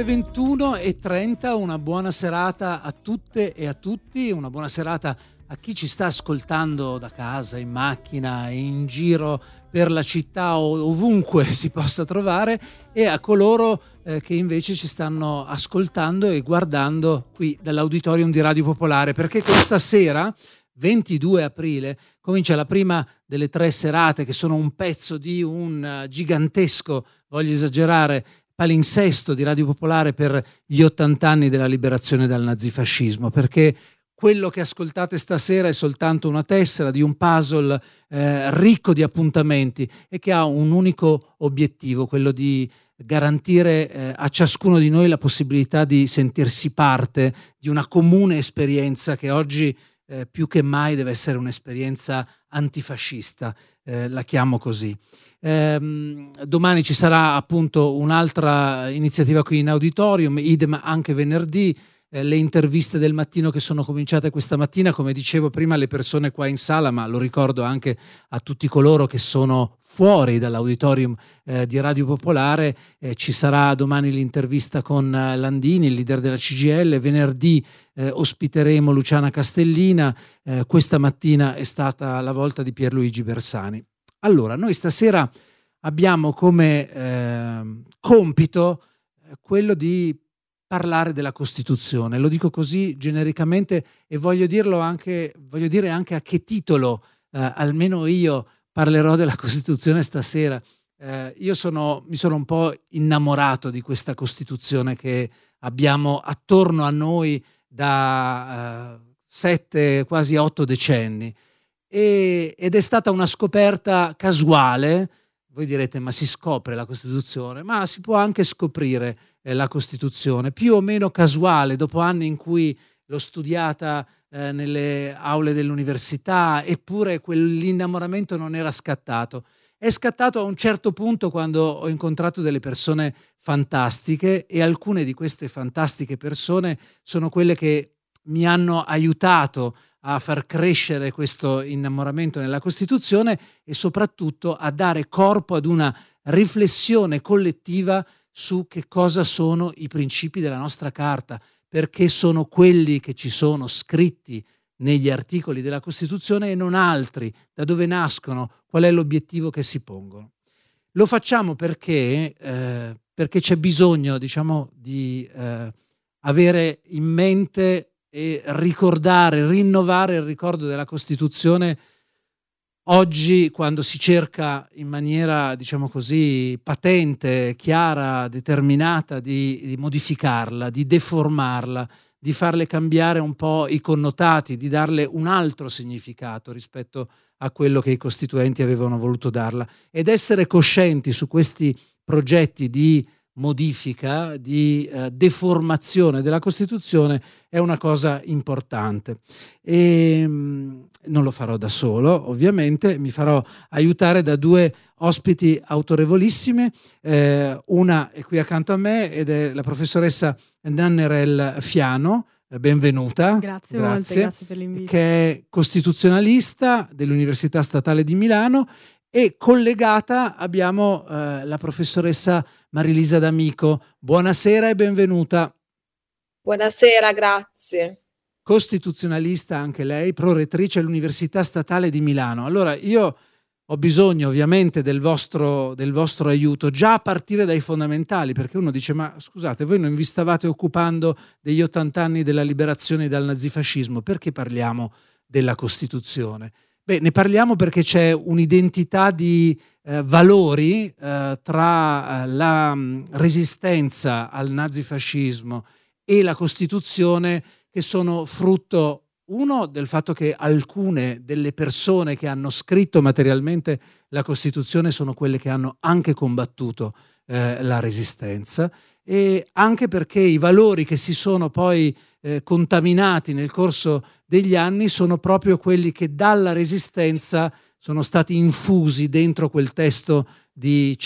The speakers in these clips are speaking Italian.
alle 21:30, una buona serata a tutte e a tutti, una buona serata a chi ci sta ascoltando da casa, in macchina, in giro per la città o ovunque si possa trovare, e a coloro che invece ci stanno ascoltando e guardando qui dall'Auditorium di Radio Popolare, perché questa sera, 22 aprile, comincia la prima delle 3 serate che sono un pezzo di un gigantesco, voglio esagerare, palinsesto di Radio Popolare per gli 80 anni della liberazione dal nazifascismo, perché quello che ascoltate stasera è soltanto una tessera di un puzzle ricco di appuntamenti e che ha un unico obiettivo, quello di garantire a ciascuno di noi la possibilità di sentirsi parte di una comune esperienza che oggi più che mai deve essere un'esperienza antifascista, la chiamo così. Domani ci sarà appunto un'altra iniziativa qui in auditorium, idem anche venerdì. Le interviste del mattino che sono cominciate questa mattina, come dicevo prima, le persone qua in sala, ma lo ricordo anche a tutti coloro che sono fuori dall'auditorium di Radio Popolare. Ci sarà domani l'intervista con Landini, il leader della CGIL. Venerdì ospiteremo Luciana Castellina. Questa mattina è stata la volta di Pierluigi Bersani. Allora, noi stasera abbiamo come compito quello di parlare della Costituzione. Lo dico così genericamente e voglio dire anche a che titolo almeno io parlerò della Costituzione stasera. Mi sono un po' innamorato di questa Costituzione che abbiamo attorno a noi da 7, quasi 8 decenni, ed è stata una scoperta casuale. Voi direte, ma si scopre la Costituzione? Ma si può anche scoprire la Costituzione, più o meno casuale, dopo anni in cui l'ho studiata nelle aule dell'università, eppure quell'innamoramento non era scattato. È scattato a un certo punto quando ho incontrato delle persone fantastiche, e alcune di queste fantastiche persone sono quelle che mi hanno aiutato a far crescere questo innamoramento nella Costituzione e soprattutto a dare corpo ad una riflessione collettiva su che cosa sono i principi della nostra Carta, perché sono quelli che ci sono scritti negli articoli della Costituzione e non altri, da dove nascono, qual è l'obiettivo che si pongono. Lo facciamo perché c'è bisogno, diciamo, di avere in mente e ricordare, rinnovare il ricordo della Costituzione oggi, quando si cerca in maniera, diciamo così, patente, chiara, determinata di modificarla, di deformarla, di farle cambiare un po' i connotati, di darle un altro significato rispetto a quello che i costituenti avevano voluto darla, ed essere coscienti su questi progetti di modifica, di deformazione della Costituzione è una cosa importante. E non lo farò da solo, ovviamente, mi farò aiutare da 2 ospiti autorevolissime. Una è qui accanto a me ed è la professoressa Nannerl Fiano. Benvenuta. Grazie molte, grazie per l'invito. Che è costituzionalista dell'Università Statale di Milano, e collegata abbiamo la professoressa Marilisa D'Amico. Buonasera e benvenuta. Buonasera, grazie. Costituzionalista anche lei, prorettrice all'Università Statale di Milano. Allora, io ho bisogno ovviamente del vostro aiuto, già a partire dai fondamentali, perché uno dice, ma scusate, voi non vi stavate occupando degli 80 anni della liberazione dal nazifascismo, perché parliamo della Costituzione? Beh, ne parliamo perché c'è un'identità di valori tra la resistenza al nazifascismo e la Costituzione, che sono frutto, uno, del fatto che alcune delle persone che hanno scritto materialmente la Costituzione sono quelle che hanno anche combattuto la resistenza, e anche perché i valori che si sono poi contaminati nel corso degli anni sono proprio quelli che dalla resistenza sono stati infusi dentro quel testo di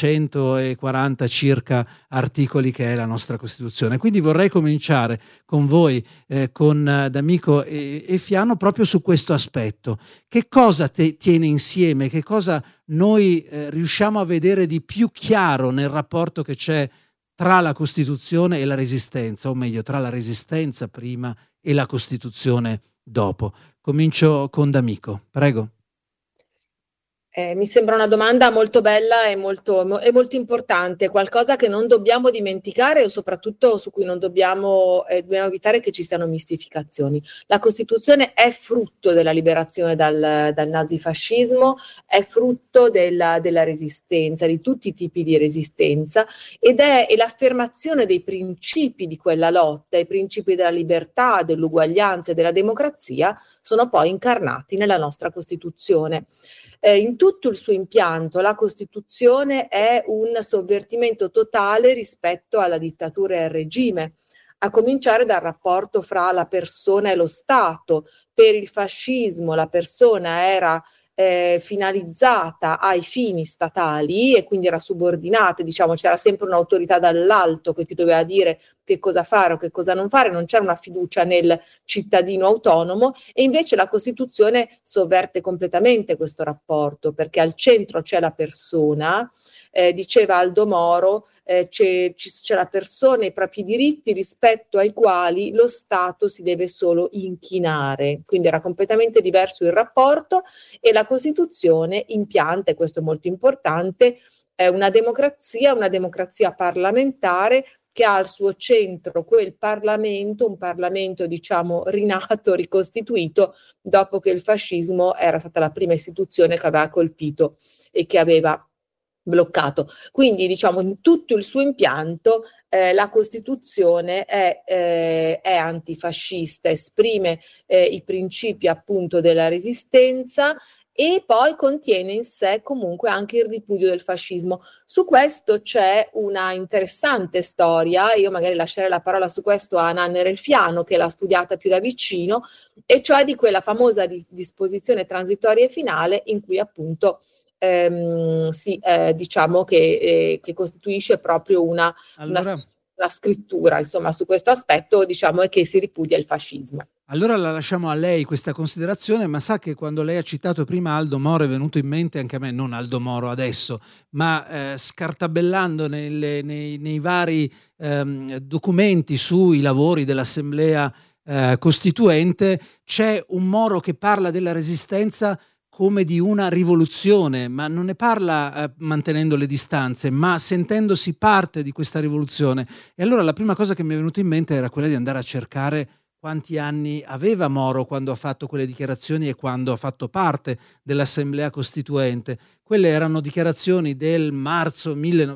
140 circa articoli che è la nostra Costituzione. Quindi vorrei cominciare con voi, con D'Amico e Fiano, proprio su questo aspetto. Che cosa tiene insieme, che cosa noi riusciamo a vedere di più chiaro nel rapporto che c'è tra la Costituzione e la Resistenza, o meglio, tra la Resistenza prima e la Costituzione dopo. Comincio con D'Amico, prego. Mi sembra una domanda molto bella e molto importante, qualcosa che non dobbiamo dimenticare e soprattutto su cui non dobbiamo evitare che ci siano mistificazioni. La Costituzione è frutto della liberazione dal nazifascismo, è frutto della resistenza, di tutti i tipi di resistenza, ed è l'affermazione dei principi di quella lotta, i principi della libertà, dell'uguaglianza e della democrazia sono poi incarnati nella nostra Costituzione. In tutto il suo impianto la Costituzione è un sovvertimento totale rispetto alla dittatura e al regime, a cominciare dal rapporto fra la persona e lo Stato. Per il fascismo la persona era finalizzata ai fini statali e quindi era subordinata, diciamo, c'era sempre un'autorità dall'alto che ti doveva dire che cosa fare o che cosa non fare, non c'era una fiducia nel cittadino autonomo, e invece la Costituzione sovverte completamente questo rapporto, perché al centro c'è la persona. Diceva Aldo Moro, c'è la persona e i propri diritti rispetto ai quali lo Stato si deve solo inchinare, quindi era completamente diverso il rapporto, e la Costituzione impianta, e questo è molto importante, una democrazia parlamentare che ha al suo centro quel Parlamento, un Parlamento diciamo rinato, ricostituito dopo che il fascismo era stata la prima istituzione che aveva colpito e che aveva bloccato. Quindi diciamo in tutto il suo impianto la Costituzione è antifascista, esprime i principi appunto della resistenza e poi contiene in sé comunque anche il ripudio del fascismo. Su questo c'è una interessante storia, io magari lascerei la parola su questo a Nanni Relfiano che l'ha studiata più da vicino, e cioè di quella famosa disposizione transitoria e finale in cui appunto diciamo che costituisce proprio una scrittura, insomma, su questo aspetto, diciamo, è che si ripudia il fascismo. Allora la lasciamo a lei questa considerazione, ma sa che quando lei ha citato prima Aldo Moro è venuto in mente anche a me, non Aldo Moro adesso, ma scartabellando nei vari documenti sui lavori dell'Assemblea Costituente, c'è un Moro che parla della Resistenza come di una rivoluzione, ma non ne parla mantenendo le distanze, ma sentendosi parte di questa rivoluzione. E allora la prima cosa che mi è venuta in mente era quella di andare a cercare quanti anni aveva Moro quando ha fatto quelle dichiarazioni e quando ha fatto parte dell'Assemblea Costituente. Quelle erano dichiarazioni del marzo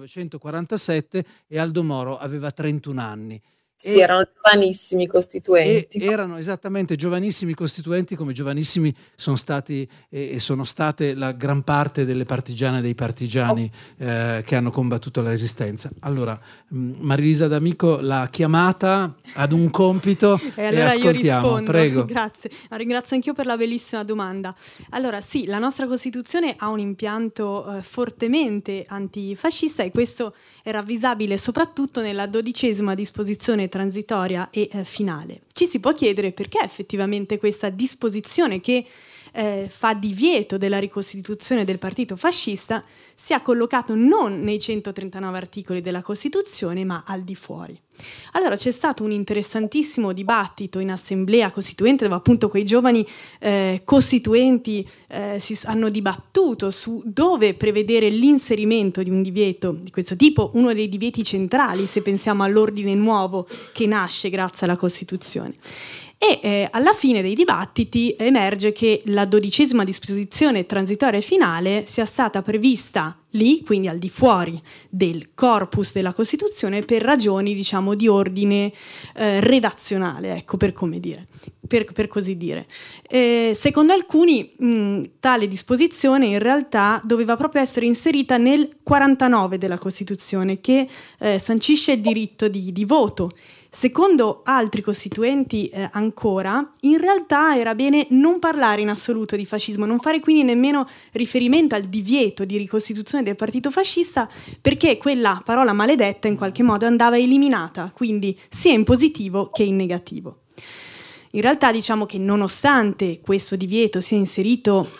1947 e Aldo Moro aveva 31 anni. Sì, erano giovanissimi costituenti. Erano esattamente giovanissimi costituenti, come giovanissimi sono stati e sono state la gran parte delle partigiane e dei partigiani che hanno combattuto la Resistenza. Allora, Marilisa D'Amico l'ha chiamata ad un compito e allora ascoltiamo. Io rispondo. Prego. Grazie, la ringrazio anch'io per la bellissima domanda. Allora sì, la nostra Costituzione ha un impianto fortemente antifascista, e questo è ravvisabile soprattutto nella 12ª disposizione transitoria e finale. Ci si può chiedere perché effettivamente questa disposizione che fa divieto della ricostituzione del partito fascista sia collocato non nei 139 articoli della Costituzione ma al di fuori. Allora c'è stato un interessantissimo dibattito in Assemblea Costituente dove appunto quei giovani costituenti si hanno dibattuto su dove prevedere l'inserimento di un divieto di questo tipo, uno dei divieti centrali se pensiamo all'ordine nuovo che nasce grazie alla Costituzione. E alla fine dei dibattiti emerge che la 12ª disposizione transitoria e finale sia stata prevista lì, quindi al di fuori del corpus della Costituzione, per ragioni, diciamo, di ordine redazionale, ecco, per così dire. Secondo alcuni, tale disposizione in realtà doveva proprio essere inserita nel 49 della Costituzione, che sancisce il diritto di voto. Secondo altri costituenti ancora, in realtà era bene non parlare in assoluto di fascismo, non fare quindi nemmeno riferimento al divieto di ricostituzione del partito fascista, perché quella parola maledetta in qualche modo andava eliminata, quindi sia in positivo che in negativo. In realtà diciamo che nonostante questo divieto sia inserito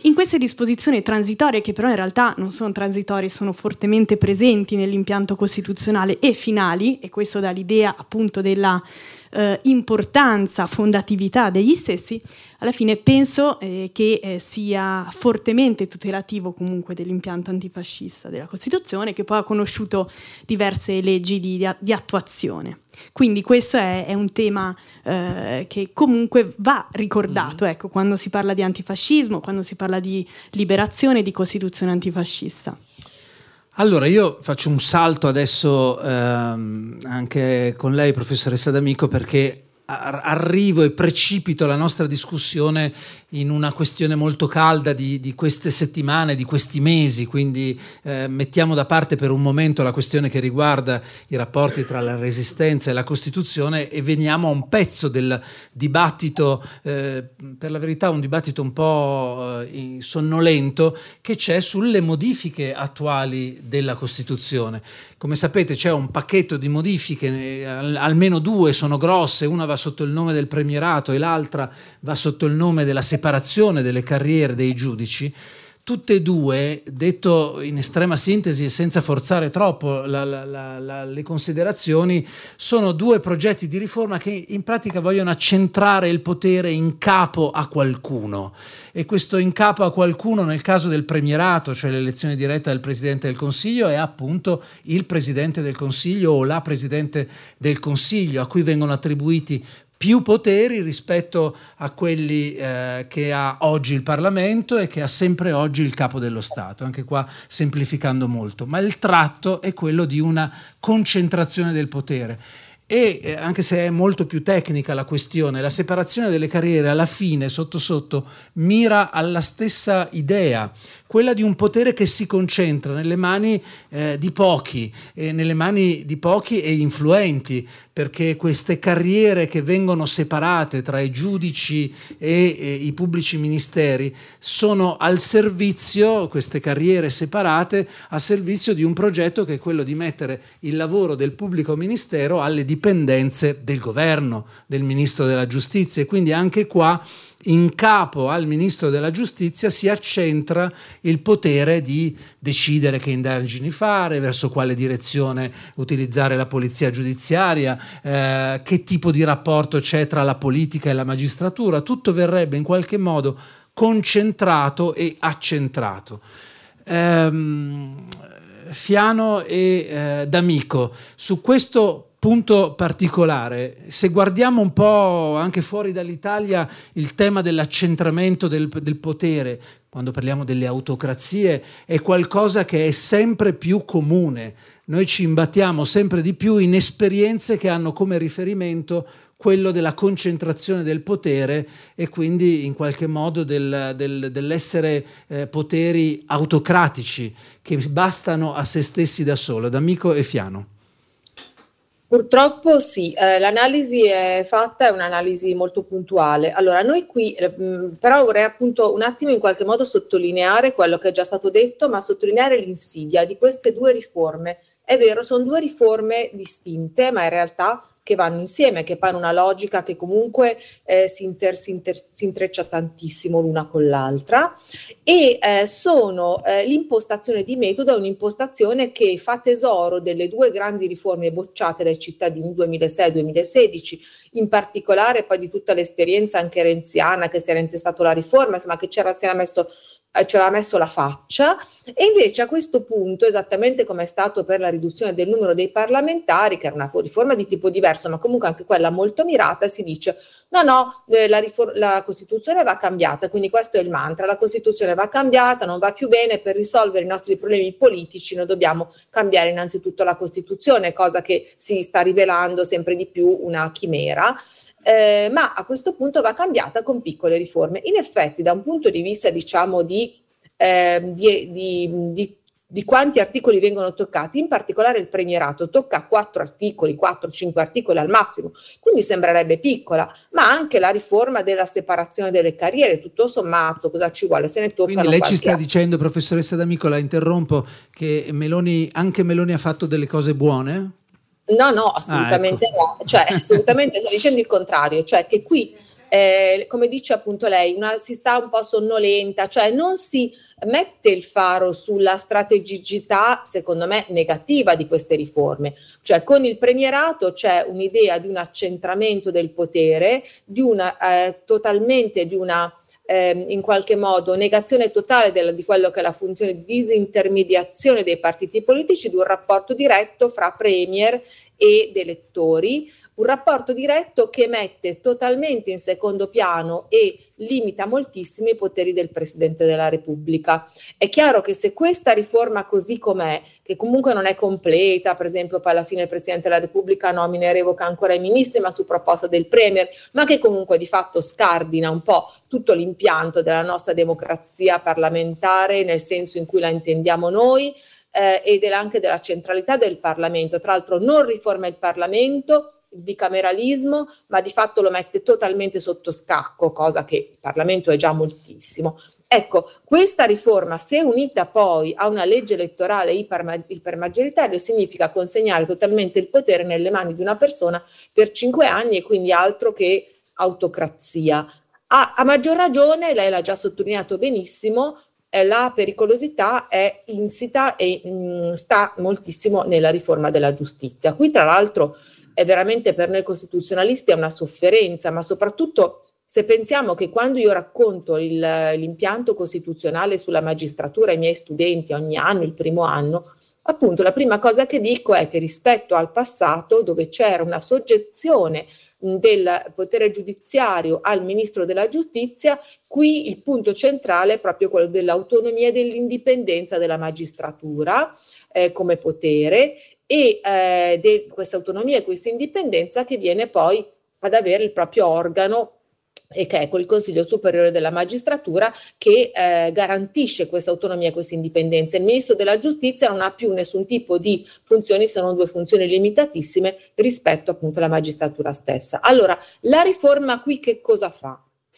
In queste disposizioni transitorie, che però in realtà non sono transitorie, sono fortemente presenti nell'impianto costituzionale e finali, e questo dà l'idea appunto della importanza, fondatività degli stessi, alla fine penso che sia fortemente tutelativo comunque dell'impianto antifascista della Costituzione, che poi ha conosciuto diverse leggi di attuazione. Quindi questo è un tema che comunque va ricordato, ecco, quando si parla di antifascismo, quando si parla di liberazione, di Costituzione antifascista. Allora, io faccio un salto adesso anche con lei, professoressa D'Amico, perché arrivo e precipito la nostra discussione in una questione molto calda di queste settimane, di questi mesi, quindi mettiamo da parte per un momento la questione che riguarda i rapporti tra la Resistenza e la Costituzione e veniamo a un pezzo del dibattito, per la verità un dibattito un po' sonnolento, che c'è sulle modifiche attuali della Costituzione. Come sapete c'è un pacchetto di modifiche, almeno due sono grosse, una va sotto il nome del premierato e l'altra va sotto il nome della separazione delle carriere dei giudici. Tutte e due, detto in estrema sintesi e senza forzare troppo le considerazioni, sono due progetti di riforma che in pratica vogliono accentrare il potere in capo a qualcuno. E questo in capo a qualcuno nel caso del premierato, cioè l'elezione diretta del Presidente del Consiglio, è appunto il Presidente del Consiglio o la Presidente del Consiglio, a cui vengono attribuiti più poteri rispetto a quelli che ha oggi il Parlamento e che ha sempre oggi il Capo dello Stato, anche qua semplificando molto, ma il tratto è quello di una concentrazione del potere. E anche se è molto più tecnica la questione, la separazione delle carriere alla fine sotto sotto mira alla stessa idea, quella di un potere che si concentra nelle mani di pochi, nelle mani di pochi e influenti, perché queste carriere che vengono separate tra i giudici e i pubblici ministeri sono al servizio, queste carriere separate, a servizio di un progetto che è quello di mettere il lavoro del pubblico ministero alle dipendenze del governo, del ministro della giustizia, e quindi anche qua in capo al ministro della giustizia si accentra il potere di decidere che indagini fare, verso quale direzione utilizzare la polizia giudiziaria, che tipo di rapporto c'è tra la politica e la magistratura. Tutto verrebbe in qualche modo concentrato e accentrato. Fiano e D'Amico, su questo punto particolare, se guardiamo un po' anche fuori dall'Italia il tema dell'accentramento del potere, quando parliamo delle autocrazie, è qualcosa che è sempre più comune. Noi ci imbattiamo sempre di più in esperienze che hanno come riferimento quello della concentrazione del potere e quindi in qualche modo dell'essere poteri autocratici che bastano a se stessi da solo. D'Amico e Fiano. Purtroppo sì, l'analisi è fatta, è un'analisi molto puntuale. Allora, noi qui però vorrei appunto un attimo in qualche modo sottolineare quello che è già stato detto, ma sottolineare l'insidia di queste due riforme. È vero, sono due riforme distinte, ma in realtà che vanno insieme, che fanno una logica che comunque si intreccia tantissimo l'una con l'altra, e sono l'impostazione di metodo è un'impostazione che fa tesoro delle due grandi riforme bocciate dai cittadini 2006-2016, in particolare poi di tutta l'esperienza anche renziana che si era intestato la riforma, insomma che ci aveva messo la faccia, e invece a questo punto, esattamente come è stato per la riduzione del numero dei parlamentari, che era una riforma di tipo diverso, ma comunque anche quella molto mirata, si dice la Costituzione va cambiata, quindi questo è il mantra, la Costituzione va cambiata, non va più bene, per risolvere i nostri problemi politici noi dobbiamo cambiare innanzitutto la Costituzione, cosa che si sta rivelando sempre di più una chimera. Ma a questo punto va cambiata con piccole riforme. In effetti, da un punto di vista, diciamo, di quanti articoli vengono toccati, in particolare il premierato tocca 4-5 articoli al massimo, quindi sembrerebbe piccola, ma anche la riforma della separazione delle carriere, tutto sommato, cosa ci vuole? Se ne toccano. Quindi lei ci sta dicendo, professoressa D'Amico, la interrompo, che anche Meloni ha fatto delle cose buone? No, assolutamente ecco. no, cioè assolutamente sto dicendo il contrario, cioè che qui come dice appunto lei, si sta un po' sonnolenta, cioè non si mette il faro sulla strategicità, secondo me, negativa di queste riforme. Cioè con il premierato c'è un'idea di un accentramento del potere, di una in qualche modo negazione totale di quello che è la funzione di disintermediazione dei partiti politici, di un rapporto diretto fra premier ed elettori, un rapporto diretto che mette totalmente in secondo piano e limita moltissimo i poteri del Presidente della Repubblica. È chiaro che se questa riforma così com'è, che comunque non è completa, per esempio poi alla fine il Presidente della Repubblica nomina e revoca ancora i ministri, ma su proposta del Premier, ma che comunque di fatto scardina un po' tutto l'impianto della nostra democrazia parlamentare nel senso in cui la intendiamo noi, ed anche della centralità del Parlamento. Tra l'altro non riforma il Parlamento, il bicameralismo, ma di fatto lo mette totalmente sotto scacco, cosa che il Parlamento è già moltissimo. Ecco, questa riforma, se unita poi a una legge elettorale ipermaggioritaria, significa consegnare totalmente il potere nelle mani di una persona per 5 anni e quindi altro che autocrazia. A maggior ragione, lei l'ha già sottolineato benissimo, la pericolosità è insita e sta moltissimo nella riforma della giustizia. Qui tra l'altro è veramente per noi costituzionalisti è una sofferenza, ma soprattutto se pensiamo che quando io racconto l'impianto costituzionale sulla magistratura ai miei studenti ogni anno, il primo anno, appunto la prima cosa che dico è che rispetto al passato, dove c'era una soggezione del potere giudiziario al ministro della giustizia, qui il punto centrale è proprio quello dell'autonomia e dell'indipendenza della magistratura come potere e questa autonomia e questa indipendenza che viene poi ad avere il proprio organo e che è il Consiglio Superiore della Magistratura che garantisce questa autonomia e questa indipendenza. Il Ministro della Giustizia non ha più nessun tipo di funzioni, sono 2 funzioni limitatissime rispetto appunto alla magistratura stessa. Allora, la riforma qui che cosa fa?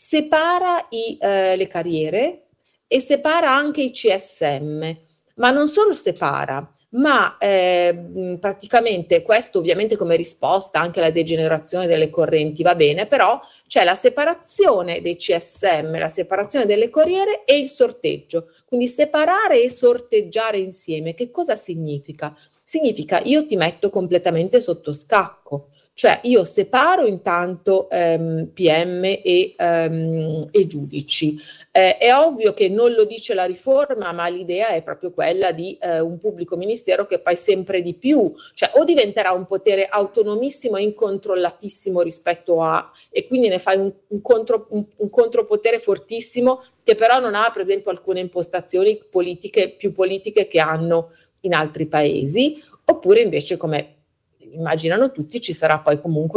Separa le carriere e separa anche i CSM, ma non solo separa, ma praticamente questo ovviamente come risposta anche alla degenerazione delle correnti va bene, però c'è la separazione dei CSM, la separazione delle carriere e il sorteggio. Quindi separare e sorteggiare insieme, che cosa significa? Significa io ti metto completamente sotto scacco. Cioè io separo intanto PM e giudici. È ovvio che non lo dice la riforma, ma l'idea è proprio quella di un pubblico ministero che poi sempre di più, cioè o diventerà un potere autonomissimo e incontrollatissimo rispetto a, e quindi ne fai un contropotere fortissimo che però non ha per esempio alcune impostazioni più politiche che hanno in altri paesi, oppure invece come immaginano tutti ci sarà poi comunque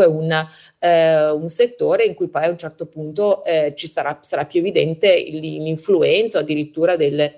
un settore in cui poi a un certo punto sarà più evidente l'influenza o addirittura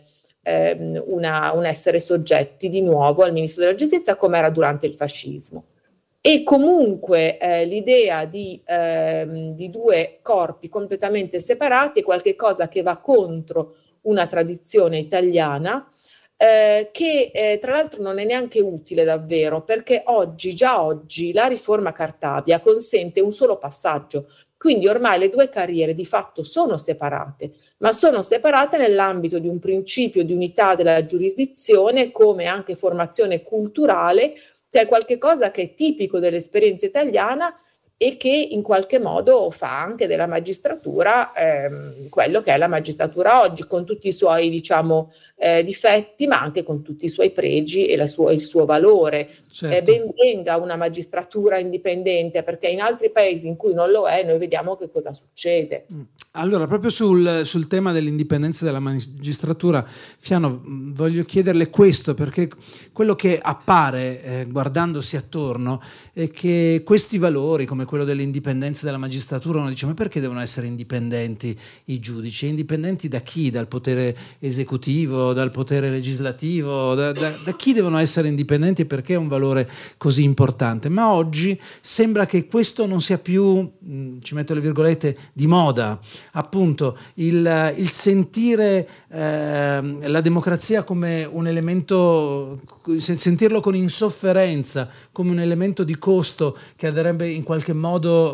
un essere soggetti di nuovo al Ministro della Giustizia come era durante il fascismo. E comunque l'idea di 2 corpi completamente separati è qualcosa che va contro una tradizione italiana che tra l'altro non è neanche utile davvero, perché già oggi la riforma Cartabia consente un solo passaggio, quindi ormai le 2 carriere di fatto sono separate, ma sono separate nell'ambito di un principio di unità della giurisdizione come anche formazione culturale, che è qualcosa che è tipico dell'esperienza italiana e che in qualche modo fa anche della magistratura quello che è la magistratura oggi, con tutti i suoi difetti, ma anche con tutti i suoi pregi e il suo valore. Certo. Ben venga una magistratura indipendente, perché in altri paesi in cui non lo è, noi vediamo che cosa succede. Allora, proprio sul tema dell'indipendenza della magistratura, Fiano, voglio chiederle questo, perché quello che appare guardandosi attorno è che questi valori, come quello dell'indipendenza della magistratura, uno dice: ma perché devono essere indipendenti i giudici? Indipendenti da chi? Dal potere esecutivo, dal potere legislativo? Da chi devono essere indipendenti e perché è un valore così importante? Ma oggi sembra che questo non sia più, ci metto le virgolette, di moda. appunto il sentire la democrazia come un elemento, sentirlo con insofferenza, come un elemento di costo che andrebbe in qualche modo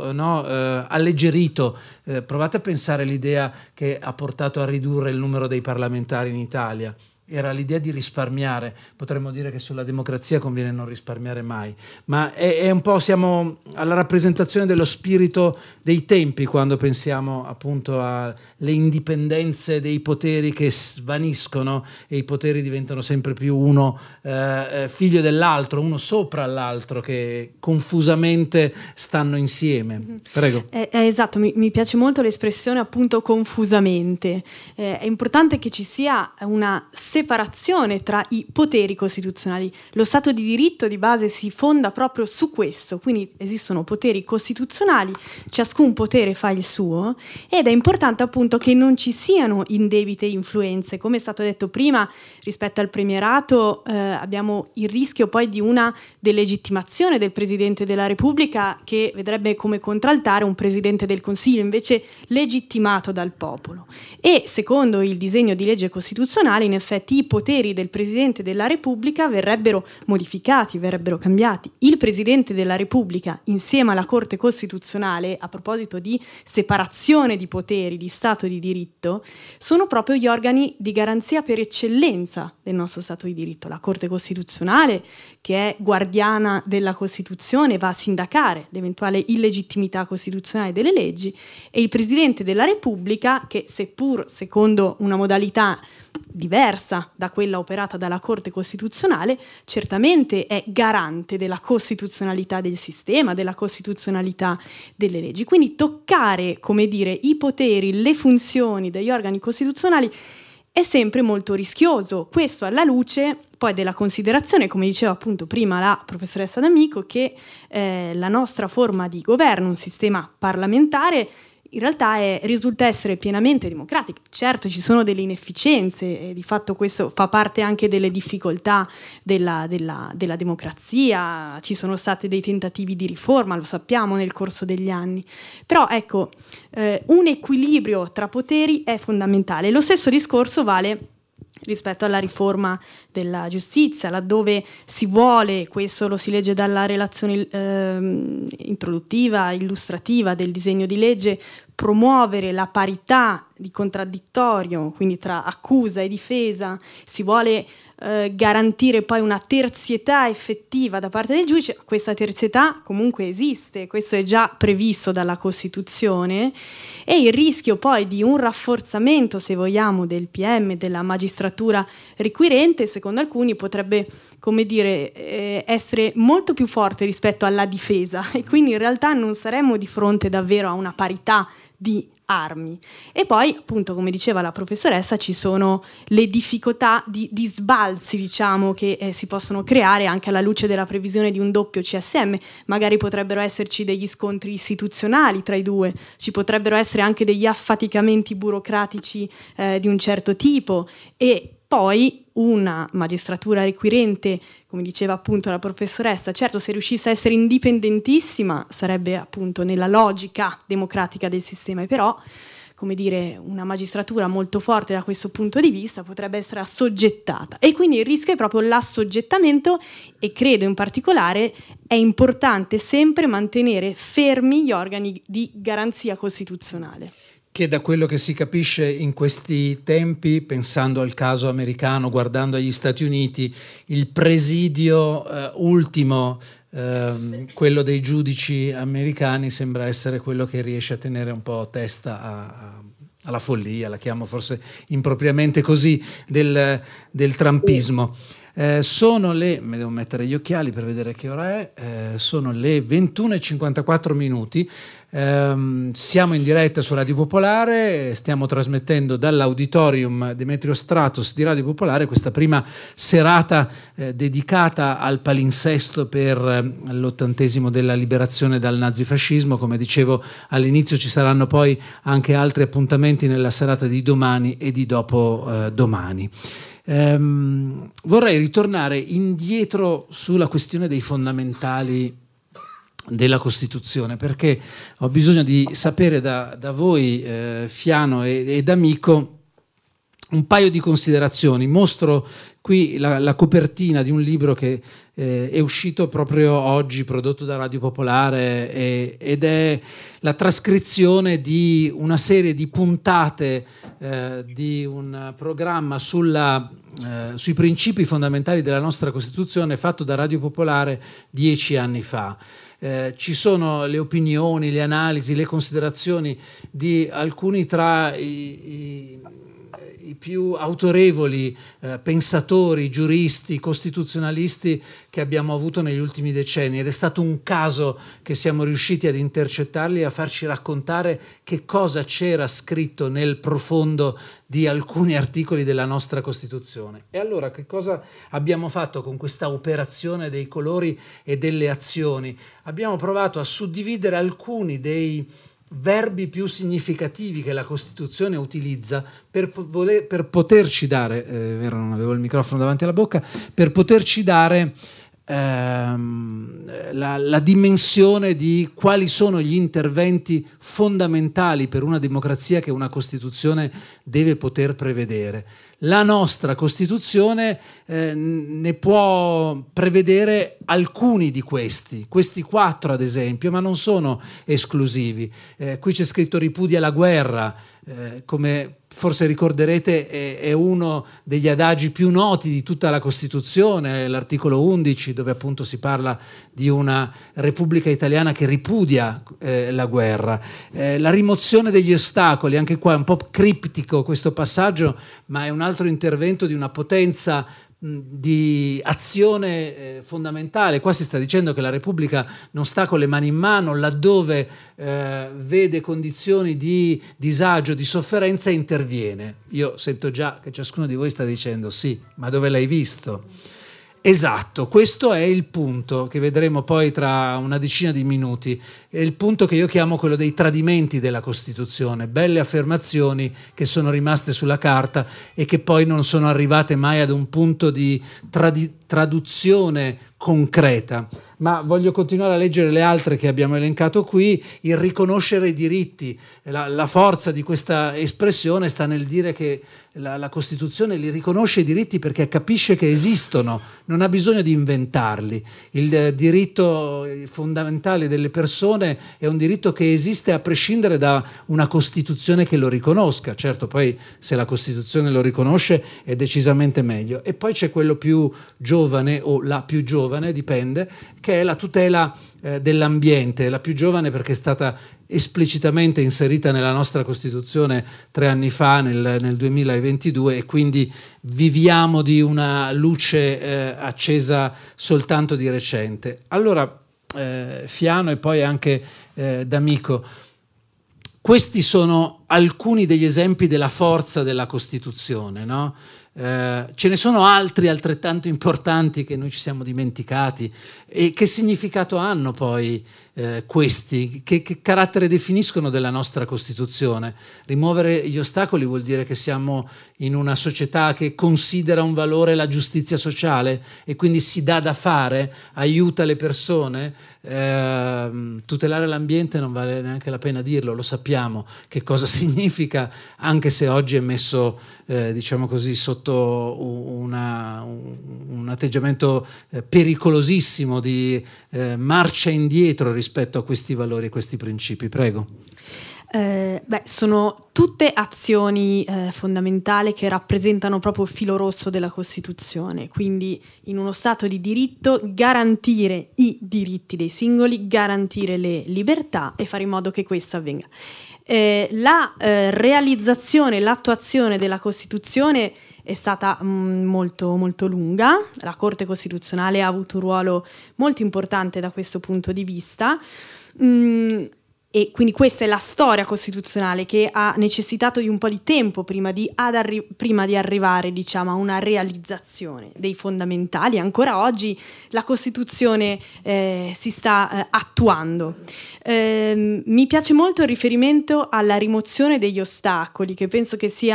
alleggerito. Provate a pensare l'idea che ha portato a ridurre il numero dei parlamentari in Italia. Era l'idea di risparmiare. Potremmo dire che sulla democrazia conviene non risparmiare mai, ma è un po', siamo alla rappresentazione dello spirito dei tempi quando pensiamo appunto alle indipendenze dei poteri che svaniscono e i poteri diventano sempre più uno figlio dell'altro, uno sopra l'altro, che confusamente stanno insieme. Prego. Esatto, mi piace molto l'espressione appunto confusamente. È importante che ci sia una separazione tra i poteri costituzionali. Lo Stato di diritto di base si fonda proprio su questo, quindi esistono poteri costituzionali, ciascun potere fa il suo, ed è importante appunto che non ci siano indebite influenze. Come è stato detto prima, rispetto al premierato abbiamo il rischio poi di una delegittimazione del Presidente della Repubblica, che vedrebbe come contraltare un Presidente del Consiglio invece legittimato dal popolo. E secondo il disegno di legge costituzionale, in effetti i poteri del Presidente della Repubblica verrebbero modificati, verrebbero cambiati. Il Presidente della Repubblica, insieme alla Corte Costituzionale, a proposito di separazione di poteri, di Stato di diritto, sono proprio gli organi di garanzia per eccellenza del nostro Stato di diritto. La Corte Costituzionale, che è guardiana della Costituzione, va a sindacare l'eventuale illegittimità costituzionale delle leggi, e il Presidente della Repubblica, che seppur secondo una modalità diversa da quella operata dalla Corte Costituzionale, certamente è garante della costituzionalità del sistema, della costituzionalità delle leggi. Quindi toccare, come dire, i poteri, le funzioni degli organi costituzionali è sempre molto rischioso. Questo alla luce poi della considerazione, come diceva appunto prima la professoressa D'Amico, che la nostra forma di governo, un sistema parlamentare, in realtà risulta essere pienamente democratica. Certo, ci sono delle inefficienze e di fatto questo fa parte anche delle difficoltà della democrazia. Ci sono stati dei tentativi di riforma, lo sappiamo, nel corso degli anni. Però ecco, un equilibrio tra poteri è fondamentale. Lo stesso discorso vale rispetto alla riforma della giustizia, laddove si vuole, questo lo si legge dalla relazione introduttiva, illustrativa del disegno di legge, promuovere la parità di contraddittorio, quindi tra accusa e difesa, si vuole garantire poi una terzietà effettiva da parte del giudice. Questa terzietà comunque esiste, questo è già previsto dalla Costituzione, e il rischio poi di un rafforzamento, se vogliamo, del PM, della magistratura requirente, secondo alcuni potrebbe, come dire, essere molto più forte rispetto alla difesa, e quindi in realtà non saremmo di fronte davvero a una parità di armi. E poi, appunto, come diceva la professoressa, ci sono le difficoltà di sbalzi, diciamo, che si possono creare anche alla luce della previsione di un doppio CSM. Magari potrebbero esserci degli scontri istituzionali tra i due, ci potrebbero essere anche degli affaticamenti burocratici di un certo tipo, e poi una magistratura requirente, come diceva appunto la professoressa, certo, se riuscisse a essere indipendentissima sarebbe appunto nella logica democratica del sistema, e però, come dire, una magistratura molto forte da questo punto di vista potrebbe essere assoggettata, e quindi il rischio è proprio l'assoggettamento, e credo in particolare è importante sempre mantenere fermi gli organi di garanzia costituzionale. Che da quello che si capisce in questi tempi, pensando al caso americano, guardando agli Stati Uniti, il presidio ultimo, quello dei giudici americani, sembra essere quello che riesce a tenere un po' testa alla follia, la chiamo forse impropriamente così, del trumpismo. Sono le, mi devo mettere gli occhiali per vedere che ora è, sono le 21:54. Siamo in diretta su Radio Popolare, stiamo trasmettendo dall'Auditorium Demetrio Stratos di Radio Popolare questa prima serata dedicata al palinsesto per l'80° della liberazione dal nazifascismo. Come dicevo all'inizio, ci saranno poi anche altri appuntamenti nella serata di domani e di dopodomani. Vorrei ritornare indietro sulla questione dei fondamentali della Costituzione, perché ho bisogno di sapere da voi, Fiano ed Amico, un paio di considerazioni. Mostro qui la copertina di un libro che è uscito proprio oggi, prodotto da Radio Popolare, ed è la trascrizione di una serie di puntate di un programma sui principi fondamentali della nostra Costituzione, fatto da Radio Popolare 10 anni fa. Ci sono le opinioni, le analisi, le considerazioni di alcuni tra i più autorevoli pensatori, giuristi, costituzionalisti che abbiamo avuto negli ultimi decenni, ed è stato un caso che siamo riusciti ad intercettarli e a farci raccontare che cosa c'era scritto nel profondo di alcuni articoli della nostra Costituzione. E allora che cosa abbiamo fatto con questa operazione dei colori e delle azioni? Abbiamo provato a suddividere alcuni dei verbi più significativi che la Costituzione utilizza per poterci dare, vero, non avevo il microfono davanti alla bocca, per poterci dare la dimensione di quali sono gli interventi fondamentali per una democrazia che una Costituzione deve poter prevedere. La nostra Costituzione ne può prevedere alcuni di questi 4 ad esempio, ma non sono esclusivi. Qui c'è scritto ripudia la guerra, come forse ricorderete è uno degli adagi più noti di tutta la Costituzione, l'articolo 11, dove appunto si parla di una Repubblica Italiana che ripudia la guerra. La rimozione degli ostacoli, anche qua è un po' criptico questo passaggio, ma è un altro intervento di una potenza di azione fondamentale. Qua si sta dicendo che la Repubblica non sta con le mani in mano, laddove vede condizioni di disagio, di sofferenza, interviene. Io sento già che ciascuno di voi sta dicendo sì, ma dove l'hai visto? Esatto, questo è il punto che vedremo poi tra una decina di minuti, è il punto che io chiamo quello dei tradimenti della Costituzione, belle affermazioni che sono rimaste sulla carta e che poi non sono arrivate mai ad un punto di traduzione concreta. Ma voglio continuare a leggere le altre che abbiamo elencato qui. Il riconoscere i diritti, la forza di questa espressione sta nel dire che la Costituzione li riconosce i diritti perché capisce che esistono, non ha bisogno di inventarli. Il diritto fondamentale delle persone è un diritto che esiste a prescindere da una Costituzione che lo riconosca. Certo, poi se la Costituzione lo riconosce è decisamente meglio. E poi c'è quello più giovane o la più giovane, dipende, che è la tutela dell'ambiente, la più giovane perché è stata esplicitamente inserita nella nostra Costituzione 3 anni fa, nel 2022, e quindi viviamo di una luce accesa soltanto di recente. Allora, Fiano e poi anche D'Amico, questi sono alcuni degli esempi della forza della Costituzione, no? Ce ne sono altri altrettanto importanti che noi ci siamo dimenticati. E che significato hanno poi questi? Che carattere definiscono della nostra Costituzione? Rimuovere gli ostacoli vuol dire che siamo in una società che considera un valore la giustizia sociale e quindi si dà da fare, aiuta le persone. Tutelare l'ambiente non vale neanche la pena dirlo, lo sappiamo che cosa significa, anche se oggi è messo diciamo così sotto un atteggiamento pericolosissimo di marcia indietro rispetto a questi valori e questi principi. Prego. Sono tutte azioni fondamentali che rappresentano proprio il filo rosso della Costituzione, quindi in uno Stato di diritto garantire i diritti dei singoli, garantire le libertà e fare in modo che questo avvenga. La realizzazione, l'attuazione della Costituzione è stata molto, molto lunga. La Corte Costituzionale ha avuto un ruolo molto importante da questo punto di vista. E quindi questa è la storia costituzionale che ha necessitato di un po' di tempo prima di arrivare, diciamo, a una realizzazione dei fondamentali. Ancora oggi la Costituzione si sta attuando. Mi piace molto il riferimento alla rimozione degli ostacoli, che penso che sia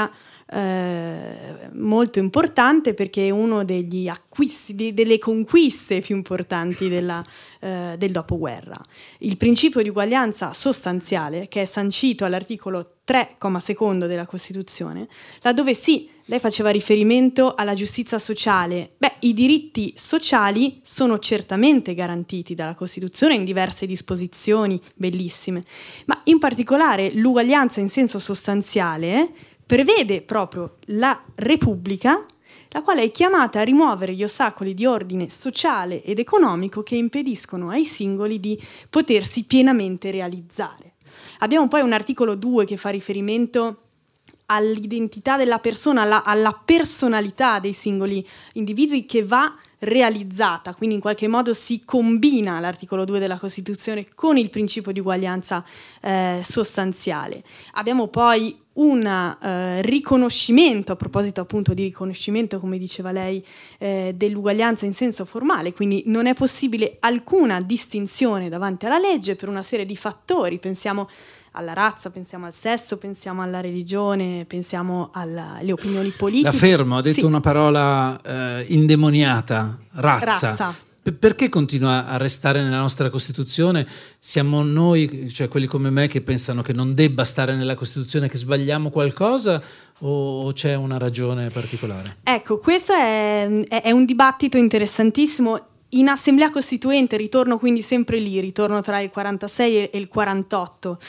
molto importante, perché è uno degli acquisti, delle conquiste più importanti del dopoguerra. Il principio di uguaglianza sostanziale, che è sancito all'articolo 3, secondo della Costituzione, laddove sì, lei faceva riferimento alla giustizia sociale. I diritti sociali sono certamente garantiti dalla Costituzione in diverse disposizioni bellissime, ma in particolare l'uguaglianza in senso sostanziale prevede proprio la Repubblica, la quale è chiamata a rimuovere gli ostacoli di ordine sociale ed economico che impediscono ai singoli di potersi pienamente realizzare. Abbiamo poi un articolo 2 che fa riferimento all'identità della persona, alla personalità dei singoli individui, che va realizzata, quindi in qualche modo si combina l'articolo 2 della Costituzione con il principio di uguaglianza sostanziale. Abbiamo poi un riconoscimento, a proposito appunto di riconoscimento, come diceva lei, dell'uguaglianza in senso formale, quindi non è possibile alcuna distinzione davanti alla legge per una serie di fattori. Pensiamo alla razza, pensiamo al sesso, pensiamo alla religione, pensiamo alle opinioni politiche. La fermo, ha detto una parola indemoniata, razza. Perché continua a restare nella nostra Costituzione? Siamo noi, cioè quelli come me, che pensano che non debba stare nella Costituzione, che sbagliamo qualcosa, o c'è una ragione particolare? Ecco, questo è un dibattito interessantissimo. In Assemblea Costituente, ritorno quindi sempre lì, ritorno tra il 46 e il 48,